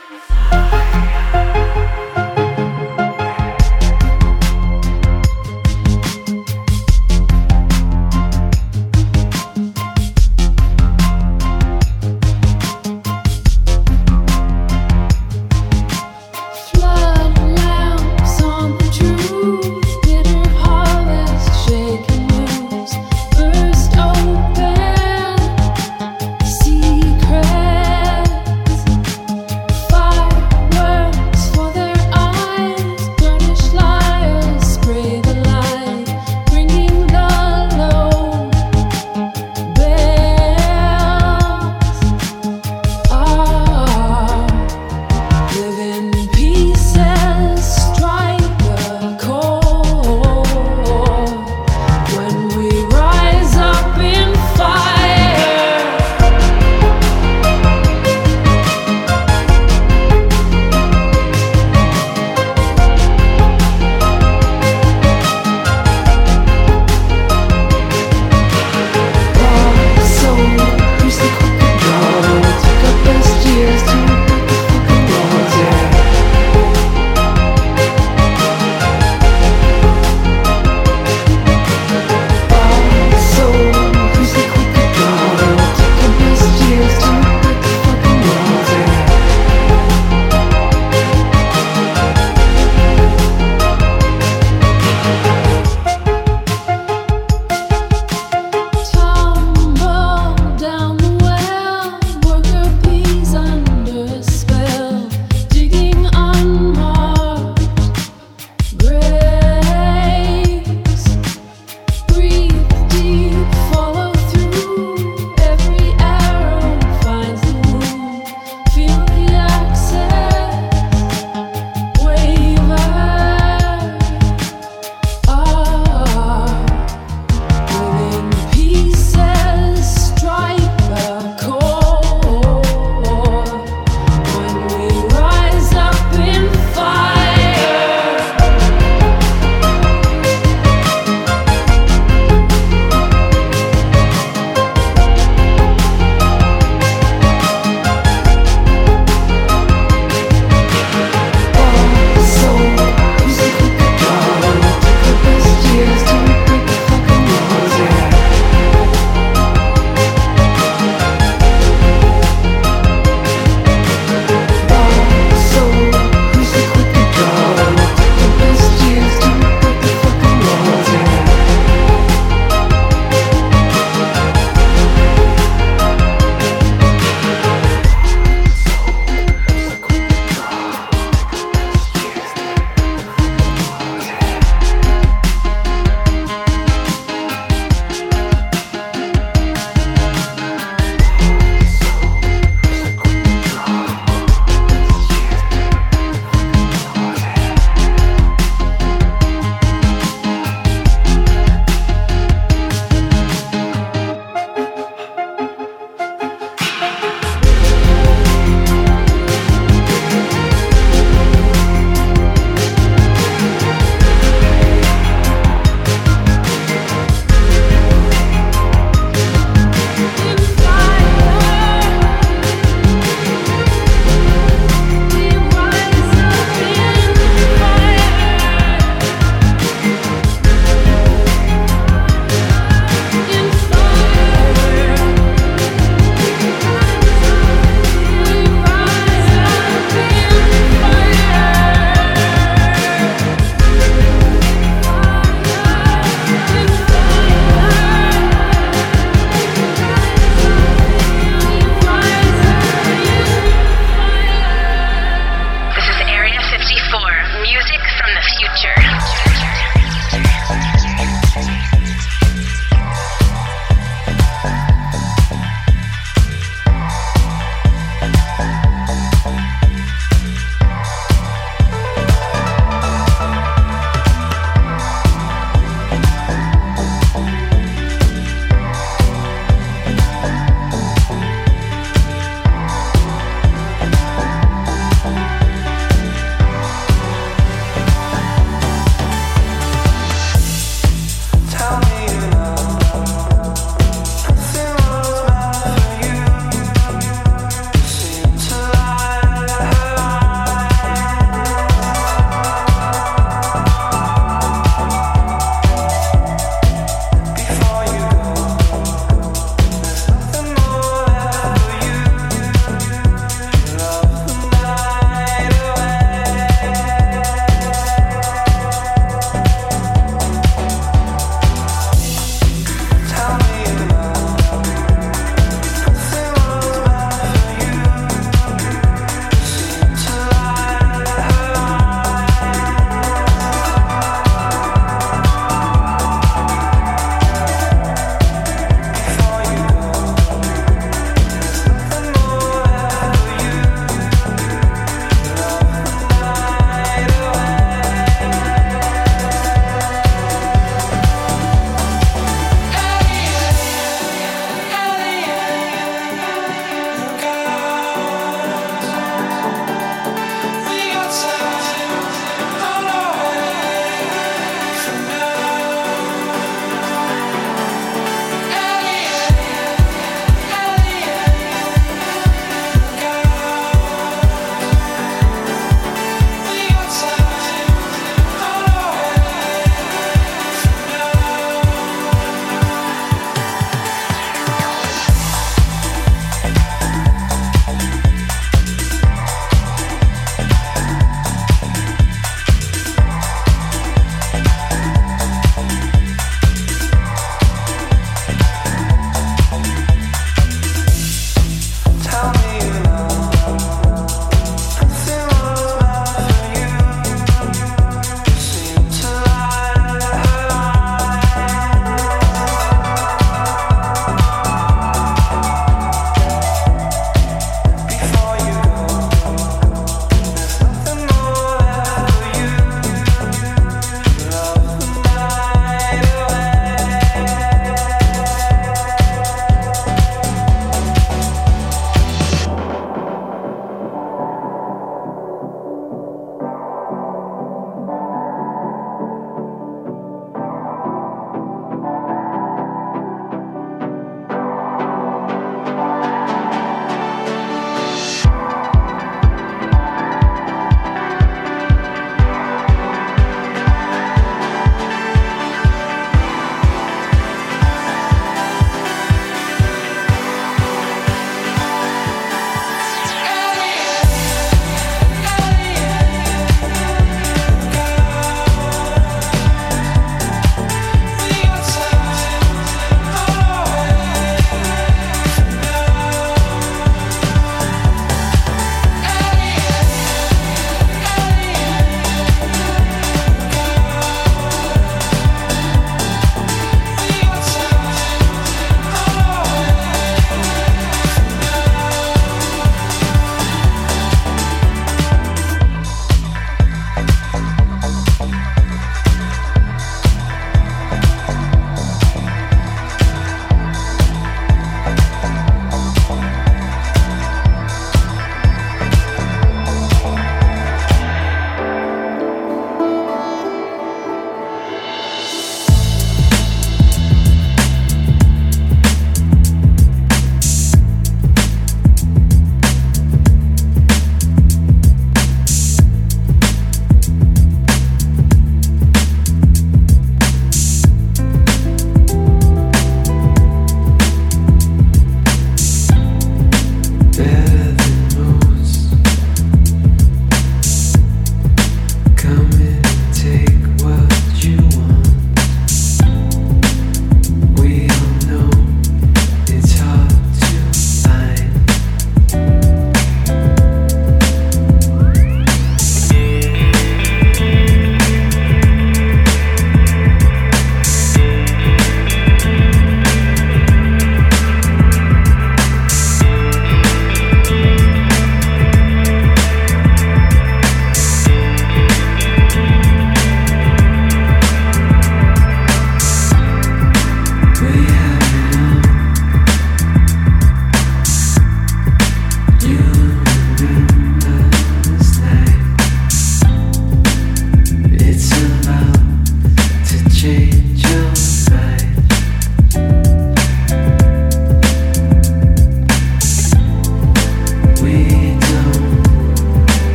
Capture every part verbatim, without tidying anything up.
Fire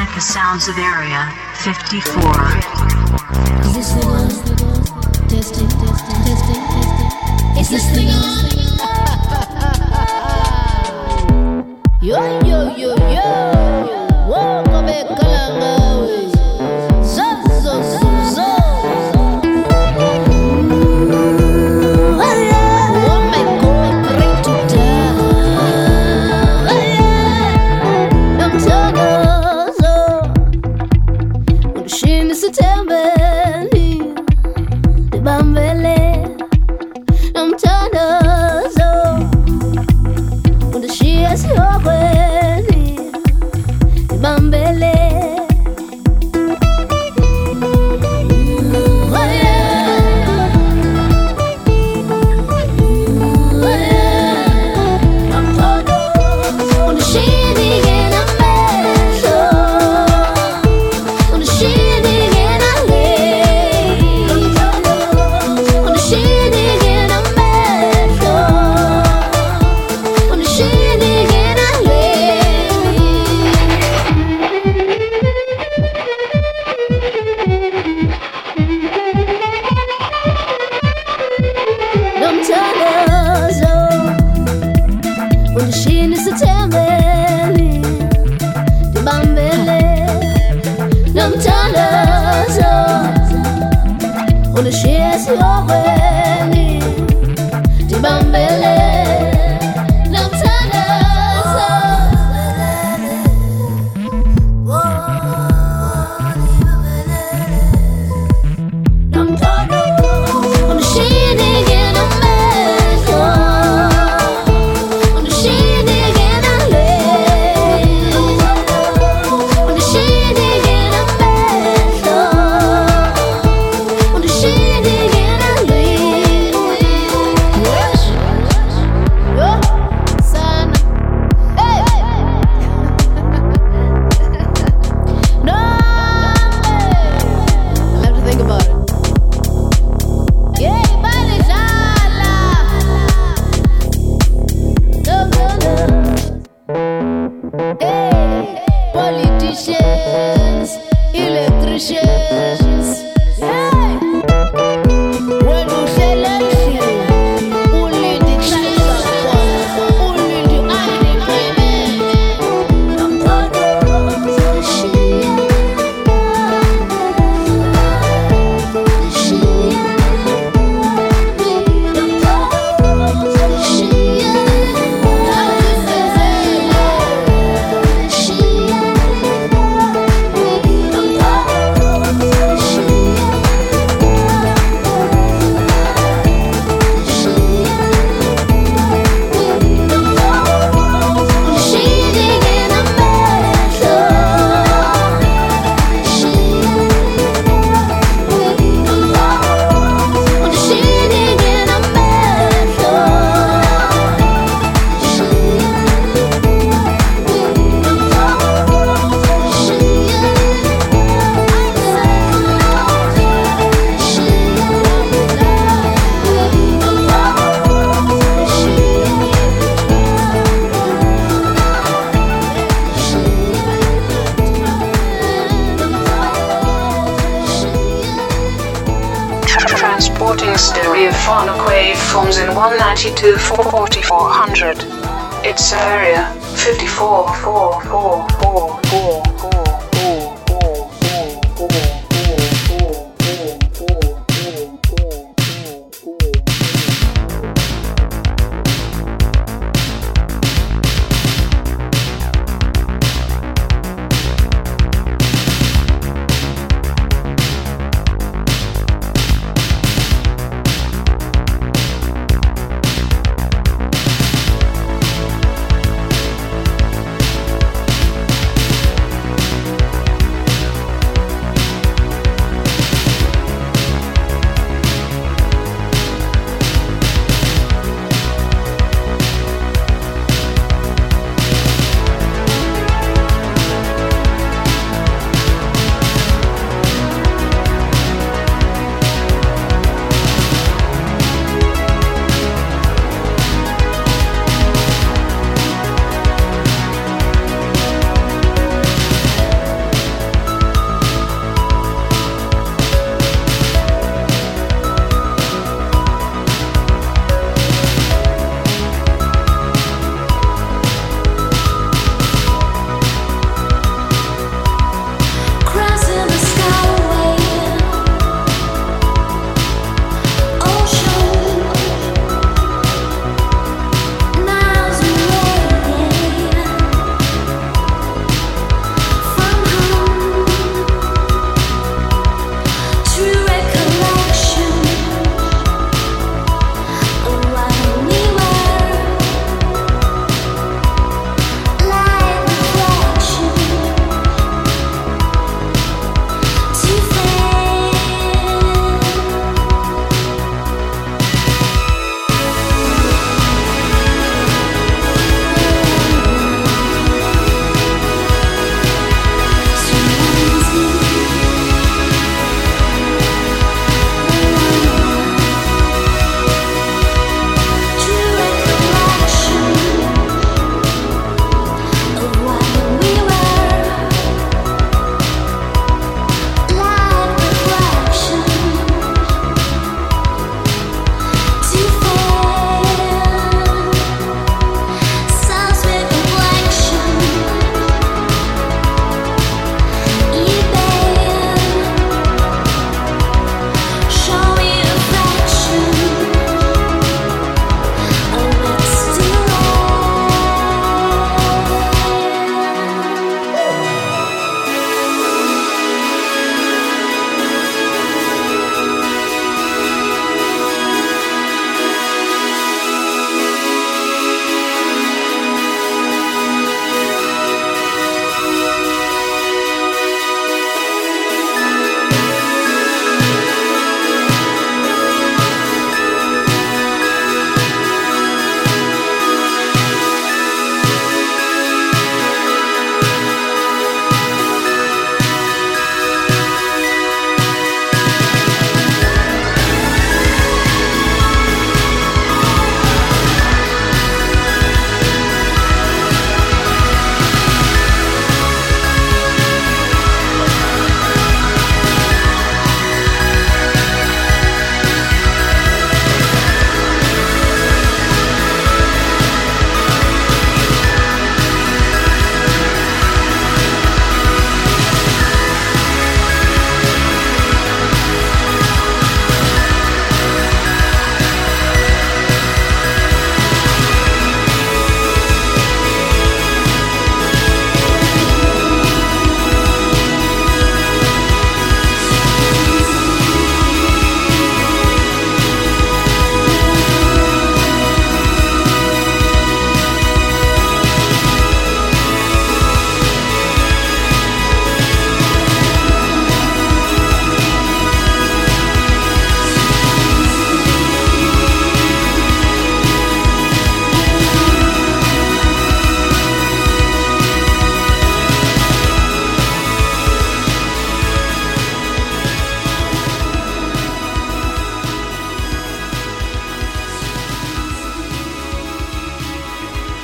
the sounds of Area fifty-four. Is this thing on? Testing, testing, testing, testing. Is this thing on? Yo, yo, yo, yo. Whoa, come back, Kalanga. So, so, so, so. Stereophonic wave forms in one ninety-two forty-four hundred. It's Area fifty-four, four, four, four, four, four.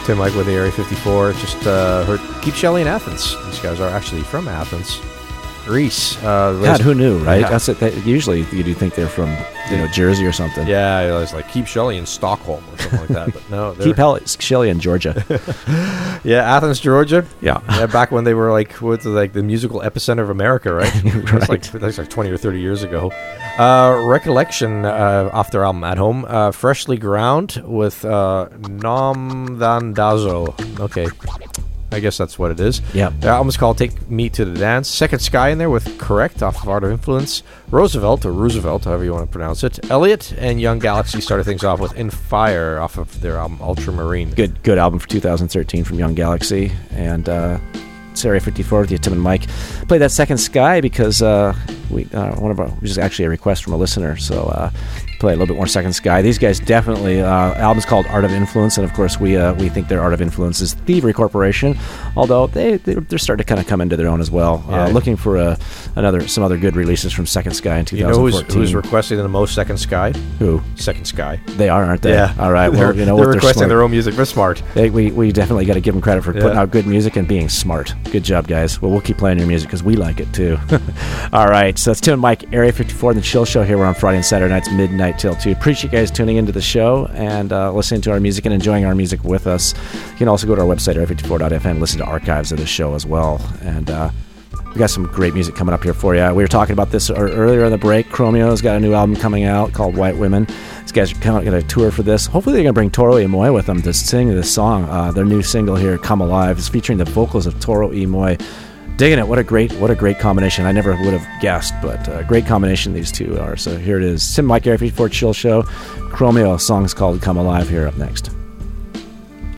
Tim Mike with the Area fifty-four. Just uh, heard Keep Shelley in Athens. These guys are actually from Athens, Greece. Uh, God, who knew, right? Yeah. That's it. That, usually you do think they're from, you know, Jersey or something. Yeah, it was like Keep Shelley in Stockholm or something like that. But no, Keep Hell- Shelley in Georgia. Yeah, Athens, Georgia. Yeah. Yeah, back when they were like what, like the musical epicenter of America, right? Right. That's like that's like twenty or thirty years ago. Uh, Recollection uh, off their album At Home, uh, Freshly Ground with uh, Nam Dan Dazo. Okay. I guess that's what it is. Yeah. The album's called Take Me to the Dance. Second Sky in there with Correct off of Art of Influence. Roosevelt, or Roosevelt, however you want to pronounce it. Elliot and Young Galaxy started things off with In Fire off of their album Ultramarine. Good good album for two thousand thirteen from Young Galaxy. And uh, it's Area fifty-four with you, Tim and Mike. Played that Second Sky because uh, we uh, one of our, which is actually a request from a listener. So uh, play a little bit more Second Sky. These guys definitely, uh, album's called Art of Influence, and of course we uh, we think their Art of Influence is Thievery Corporation, although they, they they're starting to kind of come into their own as well. Yeah. Uh, looking for a, another some other good releases from Second Sky in You know twenty who's, fourteen. who's requesting the most Second Sky? Who? Second Sky. They are, aren't they? Yeah. All right. Well, they're, you know they're what? They're requesting smart. their own music. They're smart. They, we, we definitely got to give them credit for putting Yeah. out good music and being smart. Good job, guys. Well, we'll keep playing your music because we like it too. All right, so that's Tim and Mike, Area fifty-four, the Chill Show here. We're on Friday and Saturday nights, midnight till two. Appreciate you guys tuning into the show and uh, listening to our music and enjoying our music with us. You can also go to our website, area fifty-four dot f m, listen to archives of the show as well. And uh, we got some great music coming up here for you. We were talking about this earlier in the break. Chromeo's got a new album coming out called White Women. These guys are going to tour for this. Hopefully they're going to bring Toro y Moi with them to sing this song. Uh, their new single here, Come Alive, is featuring the vocals of Toro y Moi. Digging it. What a great what a great combination. I never would have guessed, but uh, great combination these two are. So here it is. Tim Mike, Area fifty-four Chill Show. Chromeo, song's called Come Alive here up next.